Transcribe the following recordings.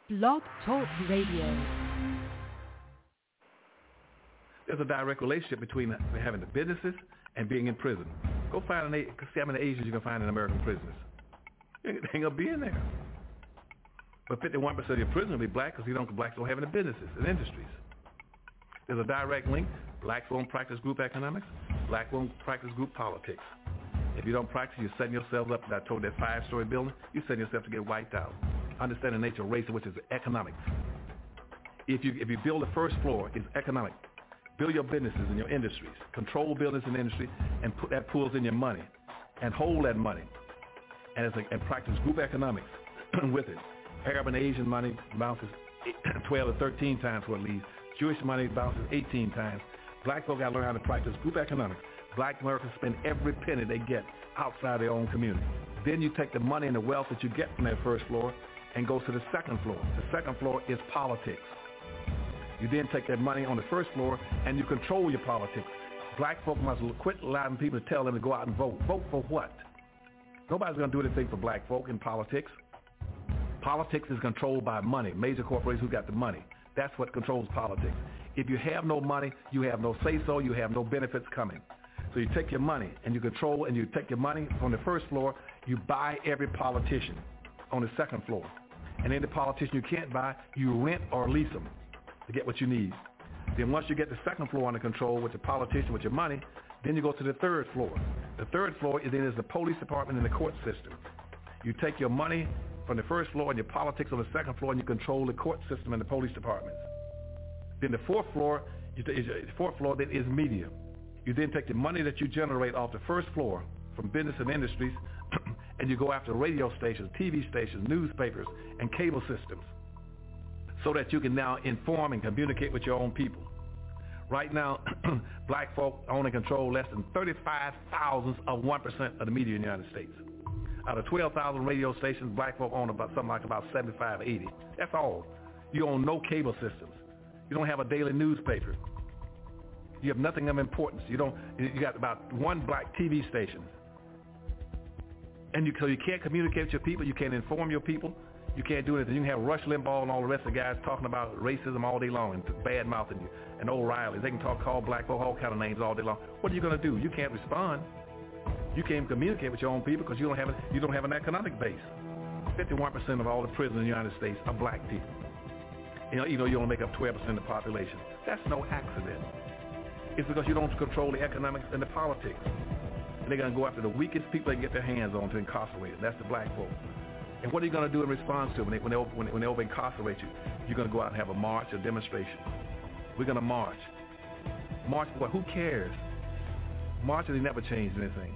Blog Talk Radio. There's a direct relationship between having the businesses and being in prison. Go find see how many Asians you can find in American prisons. They ain't gonna be in there. But 51% of your prisoners will be black because blacks don't have any businesses and industries. There's a direct link. Blacks won't practice group economics. Blacks won't practice group politics. If you don't practice, you're setting yourself up. I told that 5-story building, you're setting yourself to get wiped out. Understand the nature of race, which is economics. If you build the first floor, it's economic. Build your businesses and your industries. Control business and industry, and put that pulls in your money, and hold that money, and practice group economics with it. Arab and Asian money bounces 12 to 13 times what it leaves. Jewish money bounces 18 times. Black folk got to learn how to practice group economics. Black Americans spend every penny they get outside their own community. Then you take the money and the wealth that you get from that first floor and go to the second floor. The second floor is politics. You then take that money on the first floor and you control your politics. Black folk must quit allowing people to tell them to go out and vote. Vote for what? Nobody's going to do anything for black folk in politics. Politics is controlled by money, major corporations who got the money. That's what controls politics. If you have no money, you have no say-so, you have no benefits coming. So you take your money and you control, and you take your money from the first floor, you buy every politician on the second floor. And any politician you can't buy, you rent or lease them to get what you need. Then once you get the second floor under control with the politician, with your money, then you go to the third floor. The third floor is the police department and the court system. You take your money from the first floor and your politics on the second floor, and you control the court system and the police departments. Then the fourth floor then is media. You then take the money that you generate off the first floor from business and industries, and you go after radio stations, TV stations, newspapers, and cable systems, so that you can now inform and communicate with your own people. Right now, black folk own and control less than 35 thousandths of 1% of the media in the United States. Out of 12,000 radio stations, black folk own about 75, 80. That's all. You own no cable systems. You don't have a daily newspaper. You have nothing of importance. You got about one black TV station. So you can't communicate with your people. You can't inform your people. You can't do anything. You can have Rush Limbaugh and all the rest of the guys talking about racism all day long and bad-mouthing you, and O'Reilly. They can call black folk all kind of names all day long. What are you going to do? You can't respond. You can't communicate with your own people because you don't have an economic base. 51% of all the prisoners in the United States are black people. You only make up 12% of the population. That's no accident. It's because you don't control the economics and the politics. And they're going to go after the weakest people they can get their hands on to incarcerate them. That's the black folk. And what are you going to do in response to them when they over-incarcerate you? You're going to go out and have a march, a demonstration. We're going to march. March for what? Who cares? Marches, they never changed anything.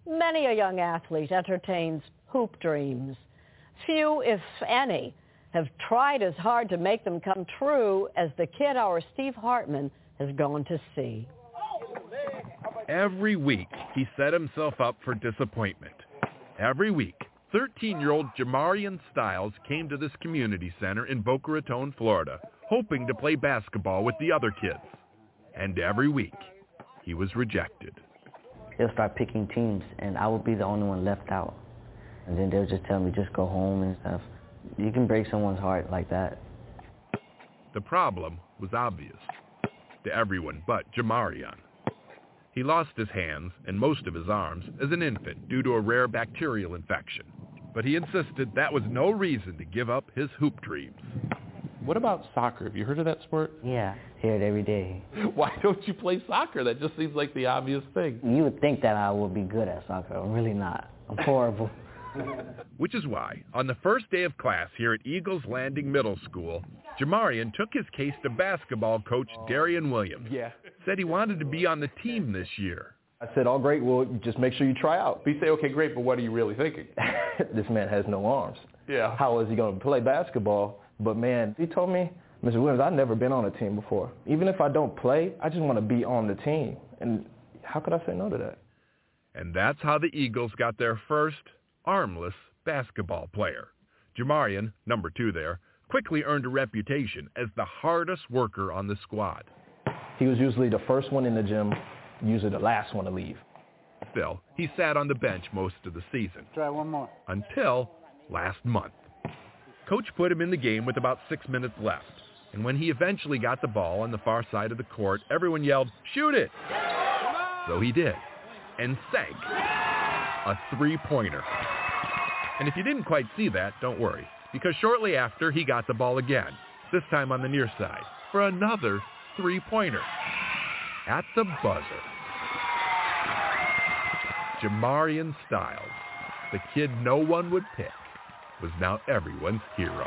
Many a young athlete entertains hoop dreams. Few, if any, have tried as hard to make them come true as the kid our Steve Hartman has gone to see. Every week, he set himself up for disappointment. Every week, 13-year-old Jamarian Styles came to this community center in Boca Raton, Florida, hoping to play basketball with the other kids. And every week, he was rejected. They'll start picking teams, and I would be the only one left out. And then they'll just tell me, just go home and stuff. You can break someone's heart like that. The problem was obvious to everyone but Jamarian. He lost his hands and most of his arms as an infant due to a rare bacterial infection. But he insisted that was no reason to give up his hoop dreams. What about soccer? Have you heard of that sport? Yeah, hear it every day. Why don't you play soccer? That just seems like the obvious thing. You would think that I would be good at soccer. I'm really not. I'm horrible. Which is why, on the first day of class here at Eagles Landing Middle School, Jamarian took his case to basketball coach Darian Williams. Said he wanted to be on the team this year. I said, all great, well, just make sure you try out. You say, okay, great, but what are you really thinking? This man has no arms. Yeah. How is he going to play basketball? But, man, he told me, Mr. Williams, I've never been on a team before. Even if I don't play, I just want to be on the team. And how could I say no to that? And that's how the Eagles got their first armless basketball player. Jamarian, number 2 there, quickly earned a reputation as the hardest worker on the squad. He was usually the first one in the gym, usually the last one to leave. Still, he sat on the bench most of the season. Try one more. Until last month. Coach put him in the game with about 6 minutes left. And when he eventually got the ball on the far side of the court, everyone yelled, "Shoot it!" So he did. And sank a 3-pointer. And if you didn't quite see that, don't worry. Because shortly after, he got the ball again. This time on the near side. For another 3-pointer. At the buzzer. Jamarian Styles, the kid no one would pick, was now everyone's hero.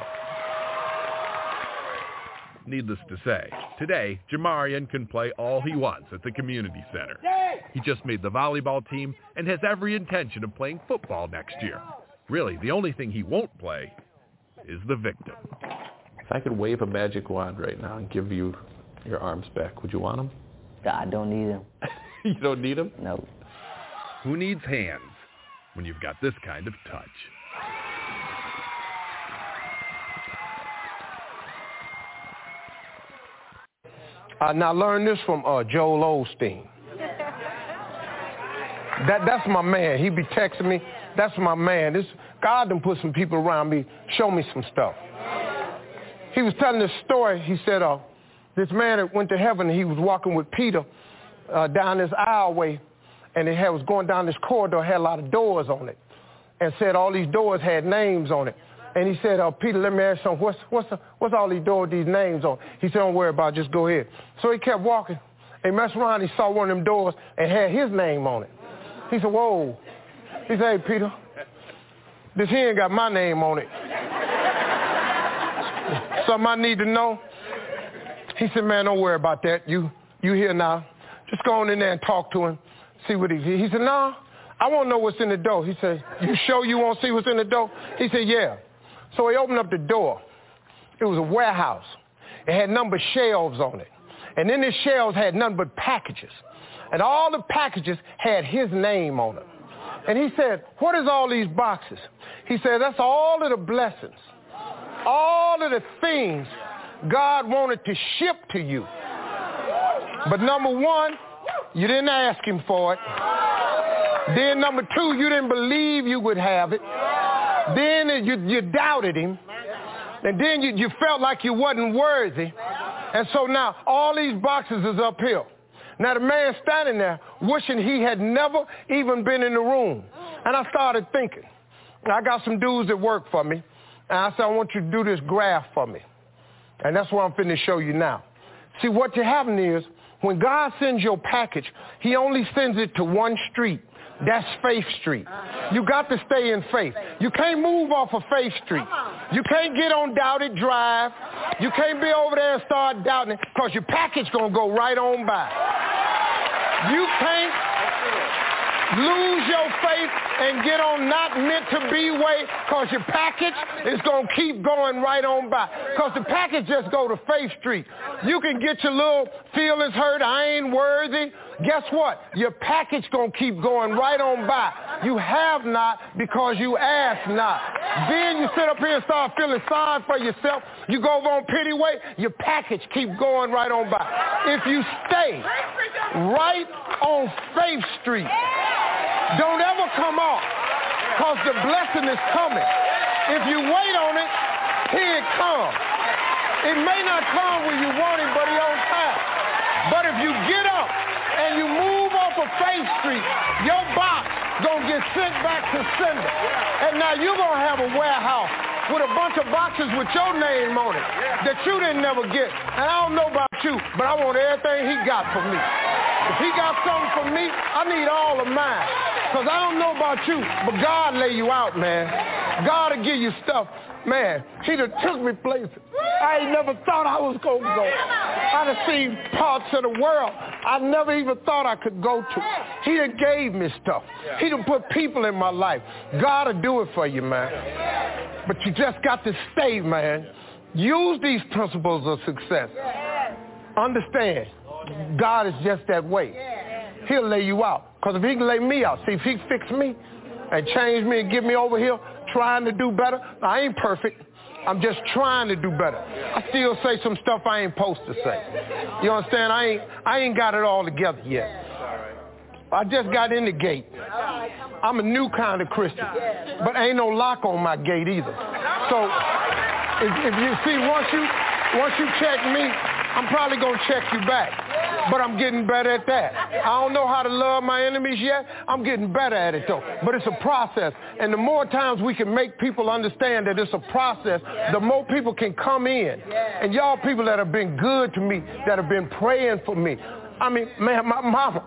Needless to say, today, Jamarian can play all he wants at the community center. He just made the volleyball team and has every intention of playing football next year. Really, the only thing he won't play is the victim. If I could wave a magic wand right now and give you your arms back, would you want them? I don't need them. You don't need them? No. Who needs hands when you've got this kind of touch? Now learn this from Joel Osteen. That's my man. He be texting me. That's my man. God done put some people around me, show me some stuff. He was telling this story. He said this man that went to heaven, he was walking with Peter down this aisleway, and it was going down this corridor, had a lot of doors on it, and said all these doors had names on it. And he said, Peter, let me ask you something. What's all these doors, these names on? He said, don't worry about it, just go ahead. So he kept walking. He messed around, he saw one of them doors and had his name on it. He said, whoa. He said, hey, Peter, this here ain't got my name on it. Something I need to know? He said, man, don't worry about that. You here now. Just go on in there and talk to him, see what he said, no, I want to know what's in the door. He said, you sure you want to see what's in the door? He said, yeah. So he opened up the door. It was a warehouse. It had numbered shelves on it. And in the shelves had none but packages. And all the packages had his name on them. And he said, what is all these boxes? He said, that's all of the blessings, all of the things God wanted to ship to you. But number one, you didn't ask him for it. Then number two, you didn't believe you would have it. Then you doubted him. And then you felt like you wasn't worthy. And so now all these boxes is up here. Now the man standing there wishing he had never even been in the room. And I started thinking, I got some dudes that work for me. And I said, I want you to do this graph for me. And that's what I'm finna show you now. See, what you're having is, when God sends your package, he only sends it to one street. That's Faith Street. You got to stay in faith. You can't move off of Faith Street. You can't get on Doubted Drive. You can't be over there and start doubting it, because your package going to go right on by. You Lose your faith and get on not meant to be way, because your package is going to keep going right on by. Because the package just go to Faith Street. You can get your little feelings hurt, I ain't worthy. Guess what? Your package going to keep going right on by. You have not because you ask not. Then you sit up here and start feeling sorry for yourself. You go over on pity way, your package keep going right on by. If you stay right on Faith Street, don't ever come off, because the blessing is coming. If you wait on it, here it comes. It may not come when you want it, but it's on time. But if you get up and you move off of Faith Street, your box gonna get sent back to sender. And now you're gonna have a warehouse with a bunch of boxes with your name on it that you didn't never get. And I don't know about you, but I want everything he got for me. If he got something for me, I need all of mine. Because I don't know about you, but God lay you out, man. God will give you stuff. Man, he done took me places I ain't never thought I was going to go. I done seen parts of the world I never even thought I could go to. He done gave me stuff. He done put people in my life. God will do it for you, man. But you just got to stay, man. Use these principles of success. Understand, God is just that way. He'll lay you out. Because if he can lay me out, see, if he fix me and change me and get me over here trying to do better, I ain't perfect. I'm just trying to do better. I still say some stuff I ain't supposed to say. You understand? I ain't got it all together yet. I just got in the gate. I'm a new kind of Christian, but ain't no lock on my gate either. So if you see, once you check me, I'm probably gonna check you back. But I'm getting better at that. I don't know how to love my enemies yet. I'm getting better at it, though. But it's a process. And the more times we can make people understand that it's a process, the more people can come in. And y'all people that have been good to me, that have been praying for me. I mean, man, my mama,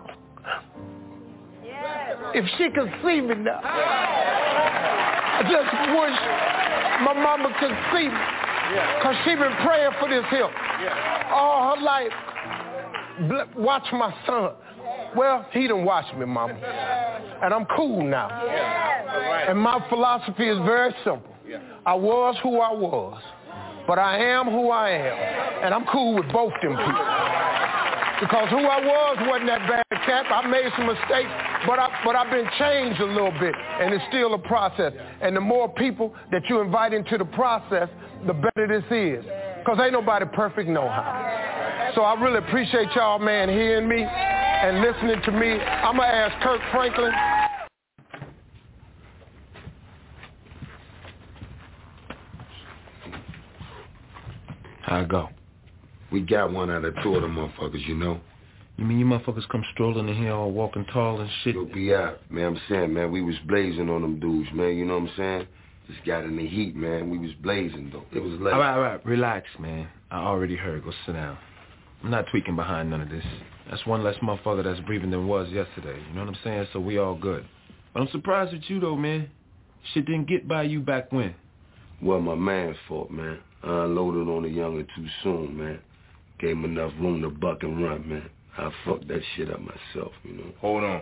if she could see me now, I just wish my mama could see me. Because she been praying for this here all her life. Watch my son. Well, he done watched me, mama. And I'm cool now. And my philosophy is very simple. I was who I was, but I am who I am. And I'm cool with both them people. Because who I was wasn't that bad, cat. I made some mistakes, but I've been changed a little bit, and it's still a process. And the more people that you invite into the process, the better this is. Because ain't nobody perfect no how. So I really appreciate y'all, man, hearing me and listening to me. I'm going to ask Kirk Franklin. How it go? We got one out of two of them motherfuckers, you know. You mean you motherfuckers come strolling in here all walking tall and shit? You'll be out, man. I'm saying, man, we was blazing on them dudes, man. You know what I'm saying? Just got in the heat, man. We was blazing, though. It was late. All right. Relax, man. I already heard. Go sit down. I'm not tweaking behind none of this. That's one less motherfucker that's breathing than was yesterday. You know what I'm saying? So we all good. But I'm surprised with you, though, man. Shit didn't get by you back when. Well, my man's fault, man. I unloaded on the younger too soon, man. Gave him enough room to buck and run, man. I fucked that shit up myself, you know. Hold on.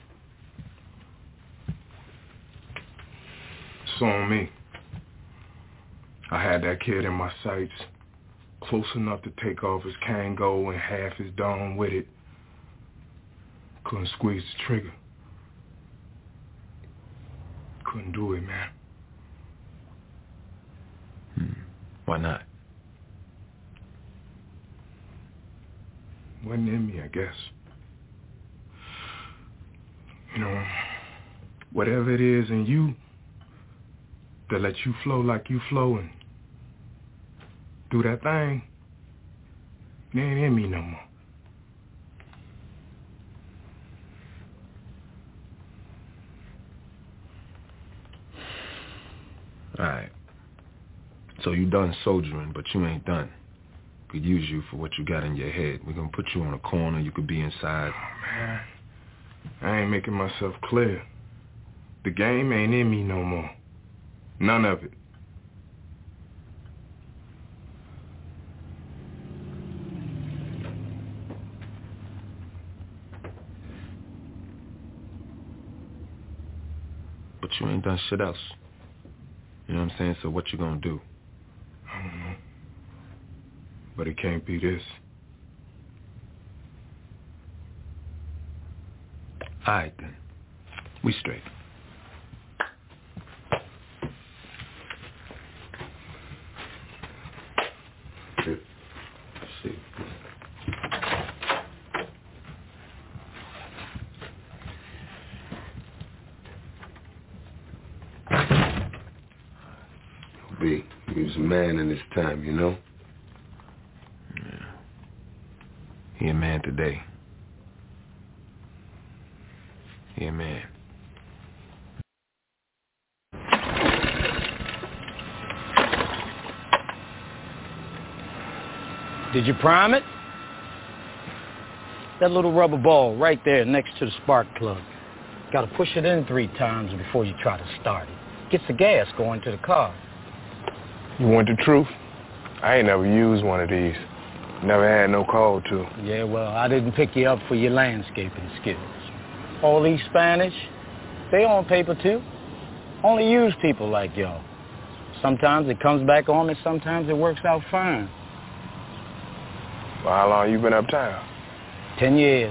It's on me. I had that kid in my sights, close enough to take off his Kango and half his dome with it. Couldn't squeeze the trigger. Couldn't do it, man. Why not? Wasn't in me, I guess. You know, whatever it is in you that lets you flow like you flow and do that thing, it ain't in me no more. Alright. So you done soldiering, but you ain't done. Could use you for what you got in your head. We're gonna put you on a corner, you could be inside. Oh, man. I ain't making myself clear. The game ain't in me no more. None of it. but you ain't done shit else. You know what I'm saying? So what you gonna do? I don't know. But it can't be this. All right, then. We straight. Let's see. B, he was a man in his time, you know? Yeah. He a man today. He a man. Did you prime it? That little rubber ball right there next to the spark plug. Got to push it in 3 times before you try to start it. Gets the gas going to the car. You want the truth? I ain't never used one of these. Never had no call to. Yeah, well, I didn't pick you up for your landscaping skills. All these Spanish, they on paper too. Only use people like y'all. Sometimes it comes back on and sometimes it works out fine. Well, how long you been uptown? 10 years.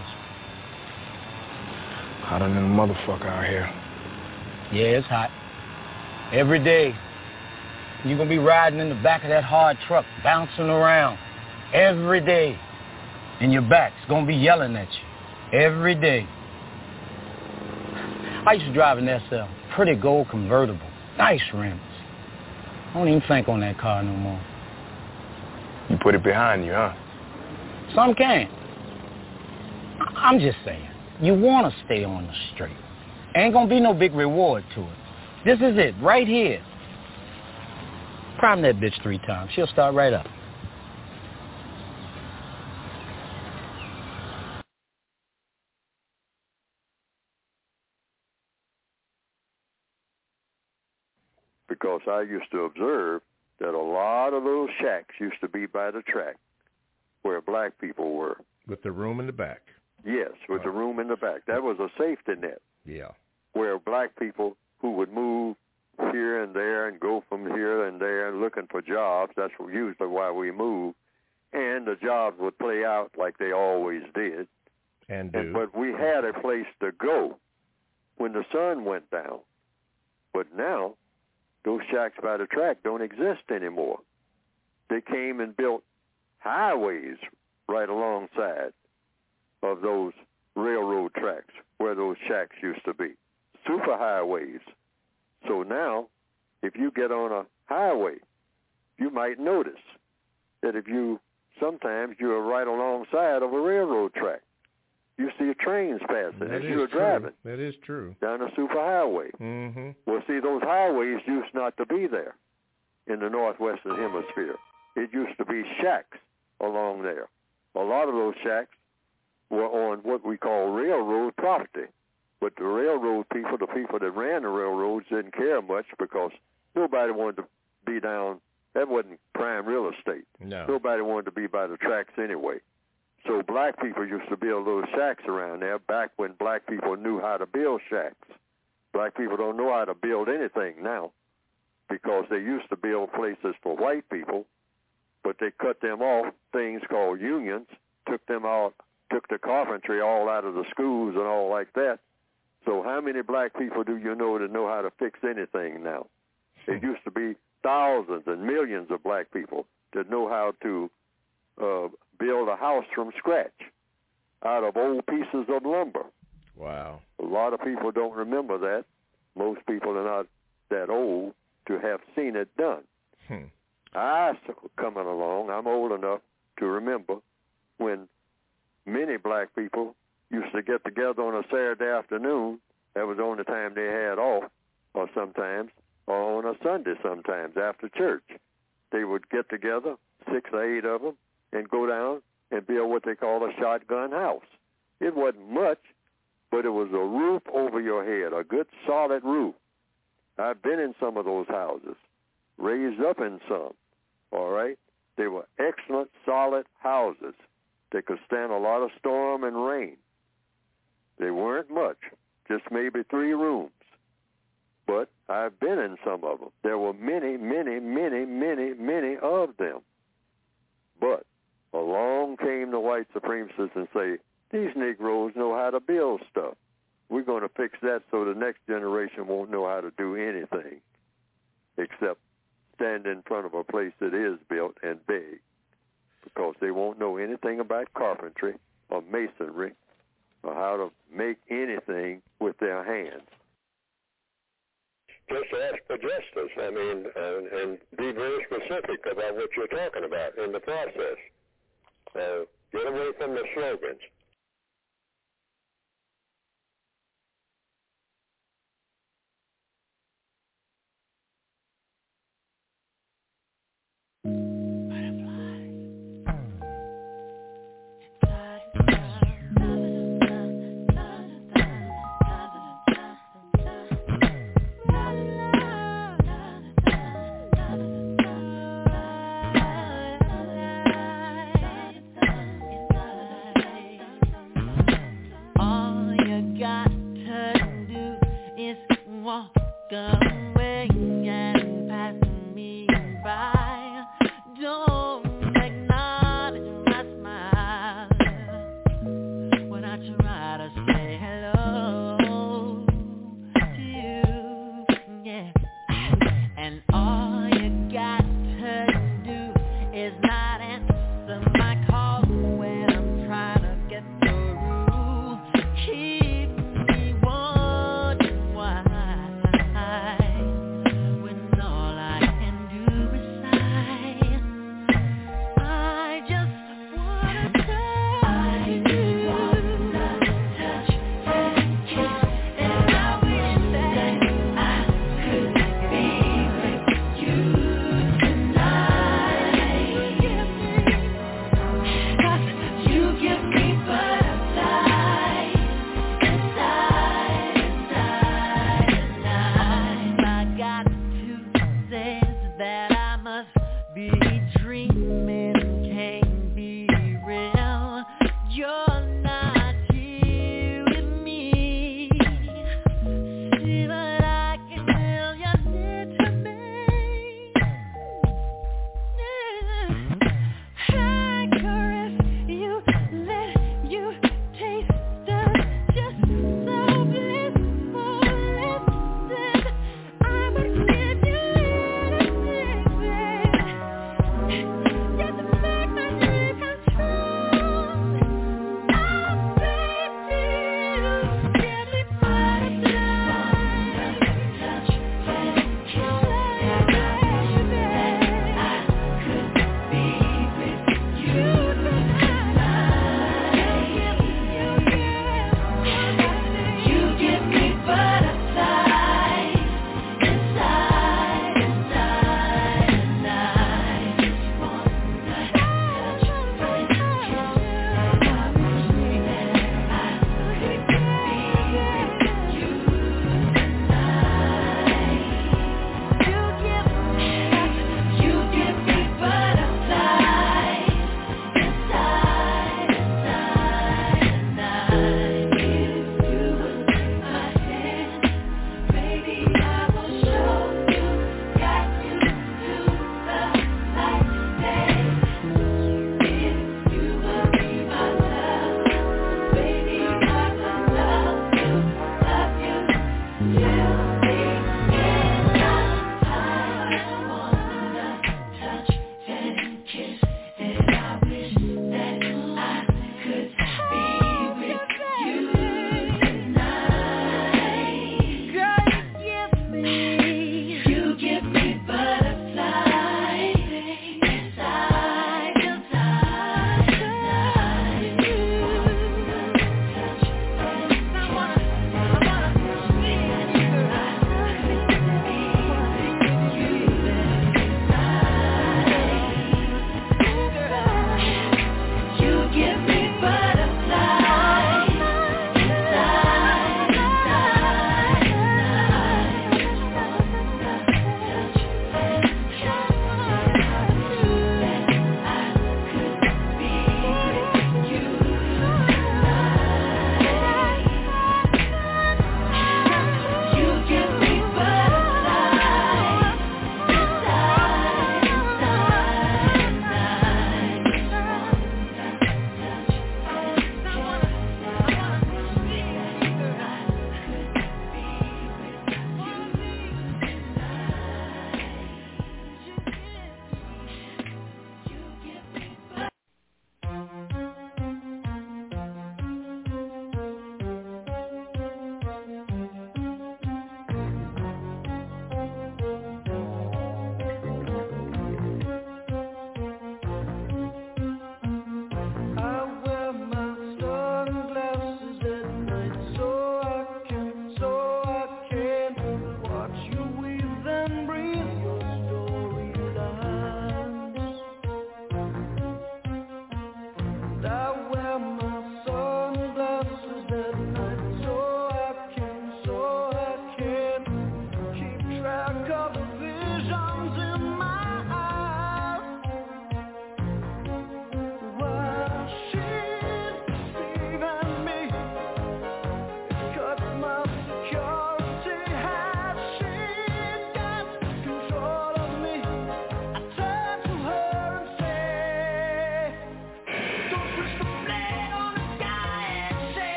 Hotter than a motherfucker out here. Yeah, it's hot. Every day. You're going to be riding in the back of that hard truck, bouncing around. Every day. And your back's going to be yelling at you. Every day. I used to drive an SL. Pretty gold convertible. Nice rims. I don't even think on that car no more. You put it behind you, huh? Some can. I'm just saying. You want to stay on the straight. Ain't going to be no big reward to it. This is it, right here. Prime that bitch 3 times. She'll start right up. Because I used to observe that a lot of those shacks used to be by the track where black people were. With the room in the back. Yes, with the room in the back. That was a safety net. Yeah. Where black people who would move here and there and go from here and there looking for jobs, that's usually why we moved, and the jobs would play out like they always did. But we had a place to go when the sun went down. But now, those shacks by the track don't exist anymore. They came and built highways right alongside of those railroad tracks where those shacks used to be. Super highways. So now, if you get on a highway, you might notice that sometimes you're right alongside of a railroad track. You see trains passing as you're driving. That is true. Down a super highway. Mm-hmm. Well, see, those highways used not to be there in the northwestern hemisphere. It used to be shacks along there. A lot of those shacks were on what we call railroad property. But the railroad people, the people that ran the railroads, didn't care much because nobody wanted to be down. That wasn't prime real estate. No. Nobody wanted to be by the tracks anyway. So black people used to build little shacks around there back when black people knew how to build shacks. Black people don't know how to build anything now because they used to build places for white people, but they cut them off, things called unions, took them out, took the carpentry all out of the schools and all like that. So how many black people do you know that know how to fix anything now? It used to be thousands and millions of black people that know how to build a house from scratch out of old pieces of lumber. Wow. A lot of people don't remember that. Most people are not that old to have seen it done. Coming along, I'm old enough to remember when many black people used to get together on a Saturday afternoon. That was the only time they had off, or on a Sunday sometimes after church. They would get together, 6 or 8 of them, and go down and build what they call a shotgun house. It wasn't much, but it was a roof over your head, a good solid roof. I've been in some of those houses, raised up in some, all right? They were excellent, solid houses. They could stand a lot of storm and rain. They weren't much, just maybe 3 rooms. but I've been in some of them. There were many, many, many, many, many of them. But along came the white supremacists and say, these Negroes know how to build stuff. We're going to fix that so the next generation won't know how to do anything except stand in front of a place that is built and beg, because they won't know anything about carpentry or masonry or how to make anything with their hands. Just ask for justice, and be very specific about what you're talking about in the process. Get away from the slogans.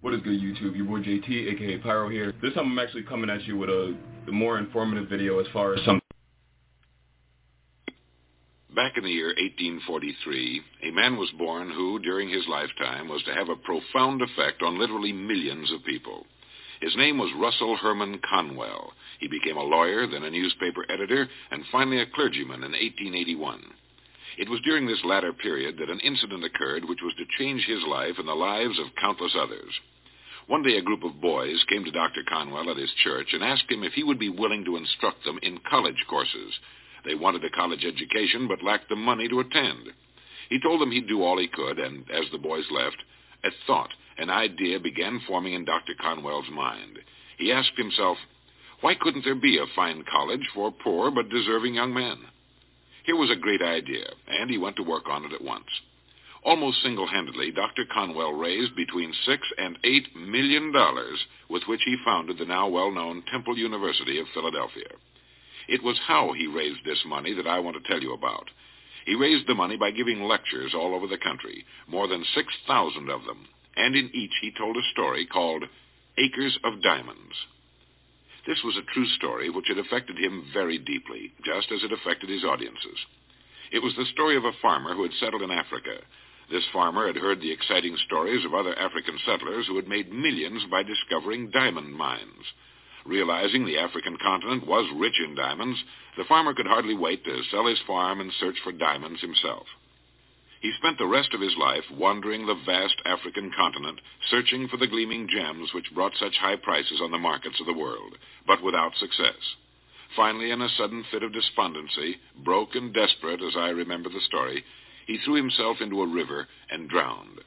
What is good, YouTube? Your boy JT, aka Pyro here. This time I'm actually coming at you with a more informative video as far as some... Back in the year 1843, a man was born who, during his lifetime, was to have a profound effect on literally millions of people. His name was Russell Herman Conwell. He became a lawyer, then a newspaper editor, and finally a clergyman in 1881. It was during this latter period that an incident occurred which was to change his life and the lives of countless others. One day a group of boys came to Dr. Conwell at his church and asked him if he would be willing to instruct them in college courses. They wanted a college education but lacked the money to attend. He told them he'd do all he could, and as the boys left, a thought, an idea began forming in Dr. Conwell's mind. He asked himself, why couldn't there be a fine college for poor but deserving young men? Here was a great idea, and he went to work on it at once. Almost single-handedly, Dr. Conwell raised between $6 and $8 million, with which he founded the now well-known Temple University of Philadelphia. It was how he raised this money that I want to tell you about. He raised the money by giving lectures all over the country, more than 6,000 of them, and in each he told a story called Acres of Diamonds. This was a true story which had affected him very deeply, just as it affected his audiences. It was the story of a farmer who had settled in Africa. This farmer had heard the exciting stories of other African settlers who had made millions by discovering diamond mines. Realizing the African continent was rich in diamonds, the farmer could hardly wait to sell his farm and search for diamonds himself. He spent the rest of his life wandering the vast African continent, searching for the gleaming gems which brought such high prices on the markets of the world, but without success. Finally, in a sudden fit of despondency, broke and desperate as I remember the story, he threw himself into a river and drowned.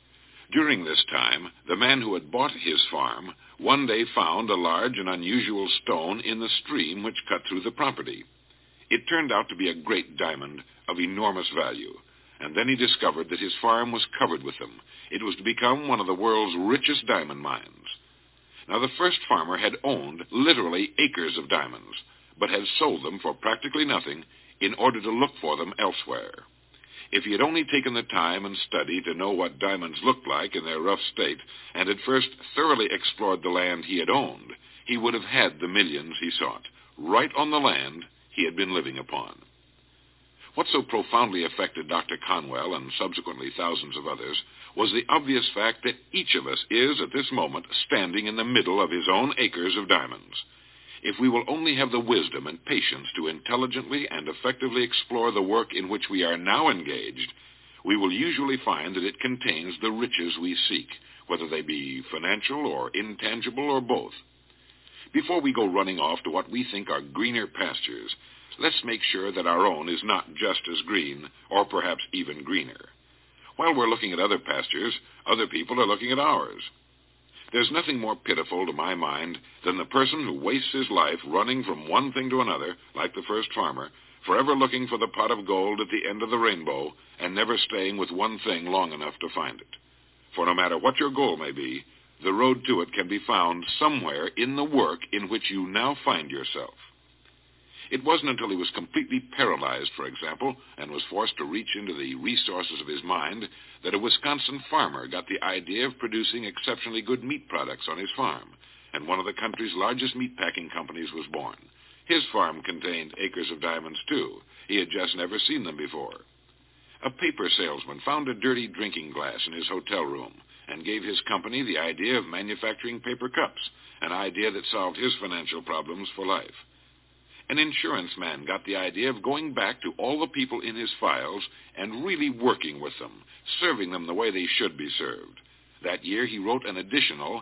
During this time, the man who had bought his farm one day found a large and unusual stone in the stream which cut through the property. It turned out to be a great diamond of enormous value, and then he discovered that his farm was covered with them. It was to become one of the world's richest diamond mines. Now, the first farmer had owned literally acres of diamonds, but had sold them for practically nothing in order to look for them elsewhere. If he had only taken the time and study to know what diamonds looked like in their rough state, and had first thoroughly explored the land he had owned, he would have had the millions he sought, right on the land he had been living upon. What so profoundly affected Dr. Conwell and subsequently thousands of others was the obvious fact that each of us is at this moment standing in the middle of his own acres of diamonds. If we will only have the wisdom and patience to intelligently and effectively explore the work in which we are now engaged, we will usually find that it contains the riches we seek, whether they be financial or intangible or both. Before we go running off to what we think are greener pastures, let's make sure that our own is not just as green, or perhaps even greener. While we're looking at other pastures, other people are looking at ours. There's nothing more pitiful to my mind than the person who wastes his life running from one thing to another, like the first farmer, forever looking for the pot of gold at the end of the rainbow, and never staying with one thing long enough to find it. For no matter what your goal may be, the road to it can be found somewhere in the work in which you now find yourself. It wasn't until he was completely paralyzed, for example, and was forced to reach into the resources of his mind, that a Wisconsin farmer got the idea of producing exceptionally good meat products on his farm, and one of the country's largest meatpacking companies was born. His farm contained acres of diamonds, too. He had just never seen them before. A paper salesman found a dirty drinking glass in his hotel room and gave his company the idea of manufacturing paper cups, an idea that solved his financial problems for life. An insurance man got the idea of going back to all the people in his files and really working with them, serving them the way they should be served. That year he wrote an additional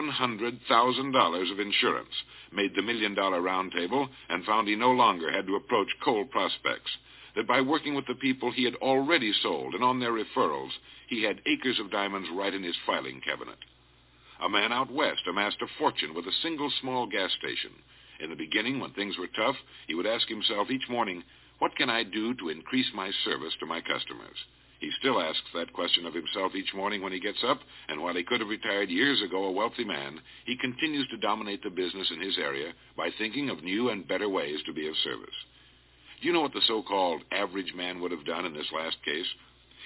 $700,000 of insurance, made the $1 Million Round Table, and found he no longer had to approach cold prospects, that by working with the people he had already sold and on their referrals, he had acres of diamonds right in his filing cabinet. A man out west amassed a fortune with a single small gas station. In the beginning, when things were tough, he would ask himself each morning, what can I do to increase my service to my customers? He still asks that question of himself each morning when he gets up, and while he could have retired years ago a wealthy man, he continues to dominate the business in his area by thinking of new and better ways to be of service. Do you know what the so-called average man would have done in this last case?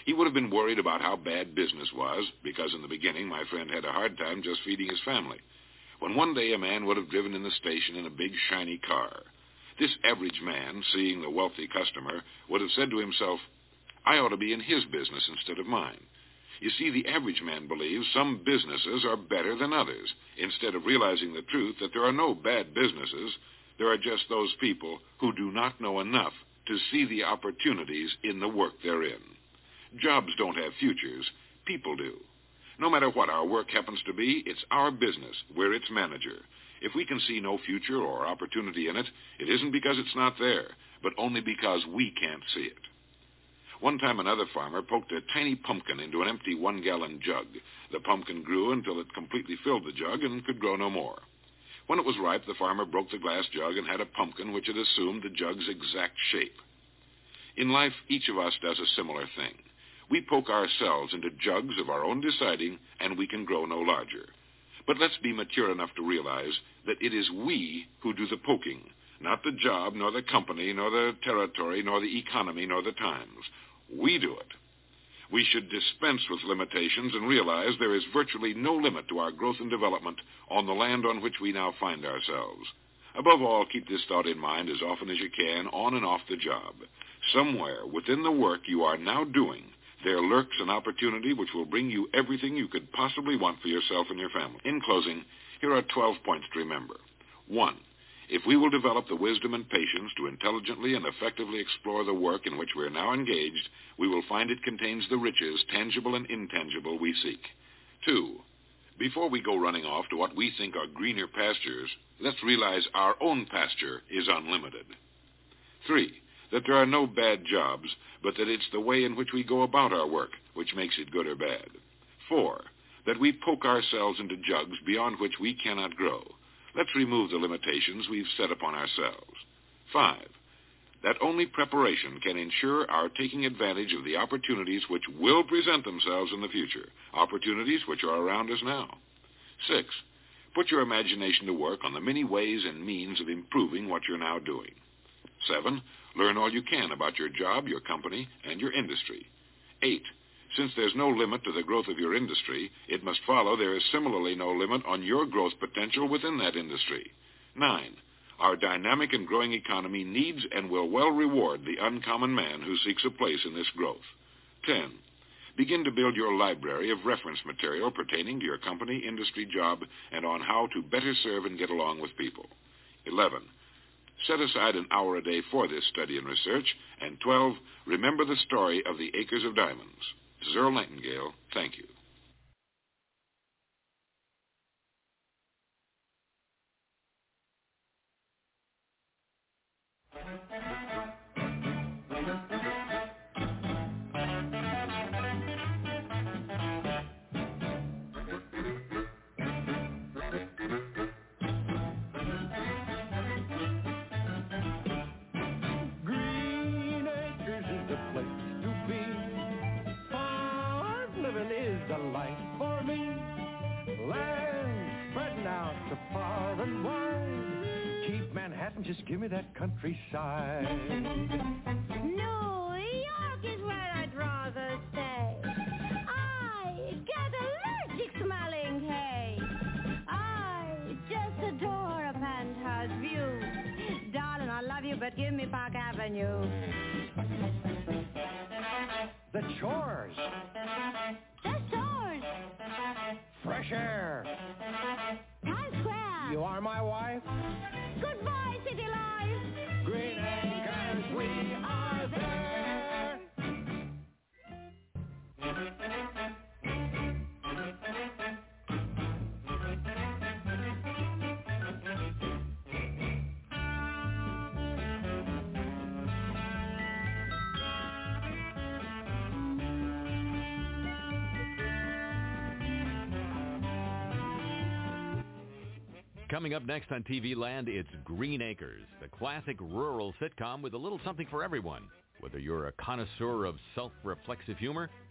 He would have been worried about how bad business was, because in the beginning my friend had a hard time just feeding his family. When one day a man would have driven in the station in a big shiny car, this average man, seeing the wealthy customer, would have said to himself, I ought to be in his business instead of mine. You see, the average man believes some businesses are better than others, instead of realizing the truth that there are no bad businesses. There are just those people who do not know enough to see the opportunities in the work they're in. Jobs don't have futures. People do. No matter what our work happens to be, it's our business. We're its manager. If we can see no future or opportunity in it, it isn't because it's not there, but only because we can't see it. One time another farmer poked a tiny pumpkin into an empty 1-gallon jug. The pumpkin grew until it completely filled the jug and could grow no more. When it was ripe, the farmer broke the glass jug and had a pumpkin which had assumed the jug's exact shape. In life, each of us does a similar thing. We poke ourselves into jugs of our own deciding, and we can grow no larger. But let's be mature enough to realize that it is we who do the poking, not the job, nor the company, nor the territory, nor the economy, nor the times. We do it. We should dispense with limitations and realize there is virtually no limit to our growth and development on the land on which we now find ourselves. Above all, keep this thought in mind as often as you can, on and off the job. Somewhere within the work you are now doing, there lurks an opportunity which will bring you everything you could possibly want for yourself and your family. In closing, here are 12 points to remember. 1. If we will develop the wisdom and patience to intelligently and effectively explore the work in which we are now engaged, we will find it contains the riches, tangible and intangible, we seek. 2. Before we go running off to what we think are greener pastures, let's realize our own pasture is unlimited. 3. That there are no bad jobs, but that it's the way in which we go about our work which makes it good or bad. 4. That we poke ourselves into jugs beyond which we cannot grow. Let's remove the limitations we've set upon ourselves. 5. That only preparation can ensure our taking advantage of the opportunities which will present themselves in the future, opportunities which are around us now. 6. Put your imagination to work on the many ways and means of improving what you're now doing. 7. Learn all you can about your job, your company, and your industry. 8. Since there's no limit to the growth of your industry, it must follow there is similarly no limit on your growth potential within that industry. 9. Our dynamic and growing economy needs and will well reward the uncommon man who seeks a place in this growth. 10. Begin to build your library of reference material pertaining to your company, industry, job, and on how to better serve and get along with people. 11. Set aside an hour a day for this study and research. And 12. Remember the story of the Acres of Diamonds. This is Earl Nightingale. Thank you. Just give me that countryside. New York is where I'd rather stay. I get allergic smelling hay. I just adore a penthouse view. Darling, I love you, but give me Park Avenue. The chores. The stores. Fresh air. Times Square. You are my wife. Goodbye, city life. Green Acres, we are there. Coming up next on TV Land, it's Green Acres, the classic rural sitcom with a little something for everyone. Whether you're a connoisseur of self-reflexive humor